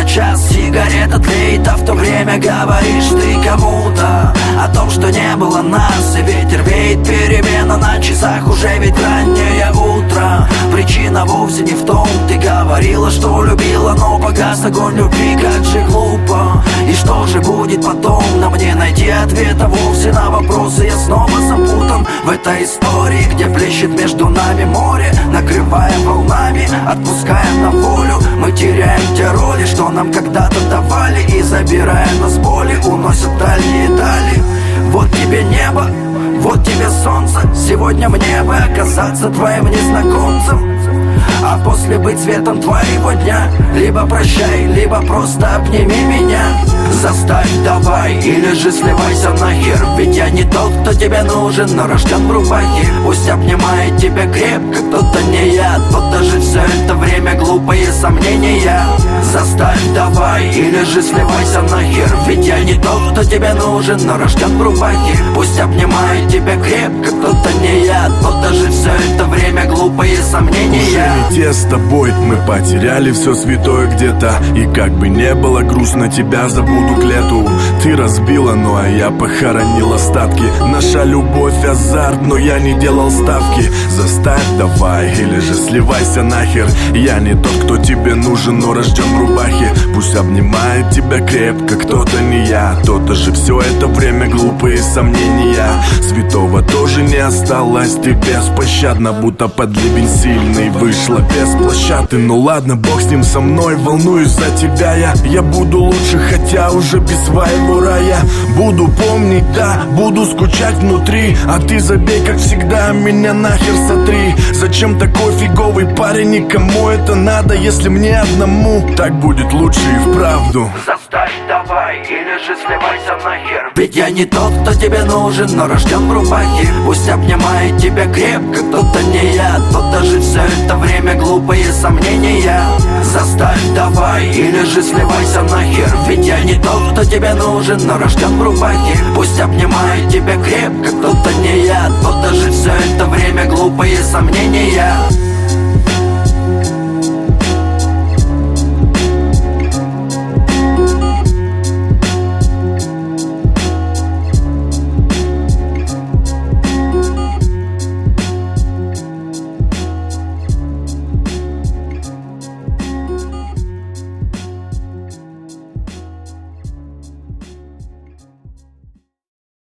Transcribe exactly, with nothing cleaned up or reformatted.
на час сигарета тлеет, а в то время говоришь ты кому-то о том, что не было нас. И ветер веет, перемена на часах, уже ведь раннее утро. Причина вовсе не в том, ты говорила, что любила, но погас огонь любви, как же глупо. И что же будет потом? На мне найти ответа вовсе на вопросы. Я снова запутан в этой истории, где плещет между нами море, накрывая волнами, отпуская на волю. Мы теряем те роли, что нам когда-то давали, и забирая нас боли, уносят дальние дали. Вот тебе небо, вот тебе солнце. Сегодня мне бы оказаться твоим незнакомцем, а после быть светом твоего дня. Либо прощай, либо просто обними меня. Заставь давай, или же сливайся нахер. Ведь я не тот, кто тебе нужен, но рожден в рубахе. Пусть обнимает тебя крепко кто-то, не я. Тот даже все это время глупые сомнения. Заставь давай, или же сливайся нахер. Ведь я не тот, кто тебе нужен, но рожден в рубахе. Пусть обнимает тебя крепко кто-то, не я. Тот даже все это время глупые сомнения. Уже не те с тобой, мы потеряли все святое где-то. И как бы не было грустно, тебя забуду к лету. Ты разбила, ну а я похоронил остатки. Наша любовь азарт, но я не делал ставки. Заставь давай, или же сливайся нахер. Я не тот, кто тебе нужен, но рожден в рубахе. Пусть обнимает тебя крепко кто-то, не я. То-то же все это время глупые сомнения. Святого тоже не осталось, ты беспощадно, будто под ливень сильный вышла без площадки. Ну ладно, бог с ним, со мной, волнуюсь за тебя я. Я буду лучше, хотя уже без своего рая. Буду помнить, да, буду скучать внутри. А ты забей, как всегда, меня нахер сотри. Зачем такой фиговый парень, никому это надо, если мне одному так будет лучше и вправду. Заставь давай, или же сливайся нахер. Ведь я не тот, кто тебе нужен, но рожден в рубахе. Пусть обнимает тебя крепко кто-то, не я. Тот даже все это время глупые сомнения. Заставь давай, или же сливайся нахер. Ведь я не тот, кто тебе нужен, но рожден в рубахе. Пусть обнимает тебя крепко кто-то, не я. Тот даже все это время глупые сомнения.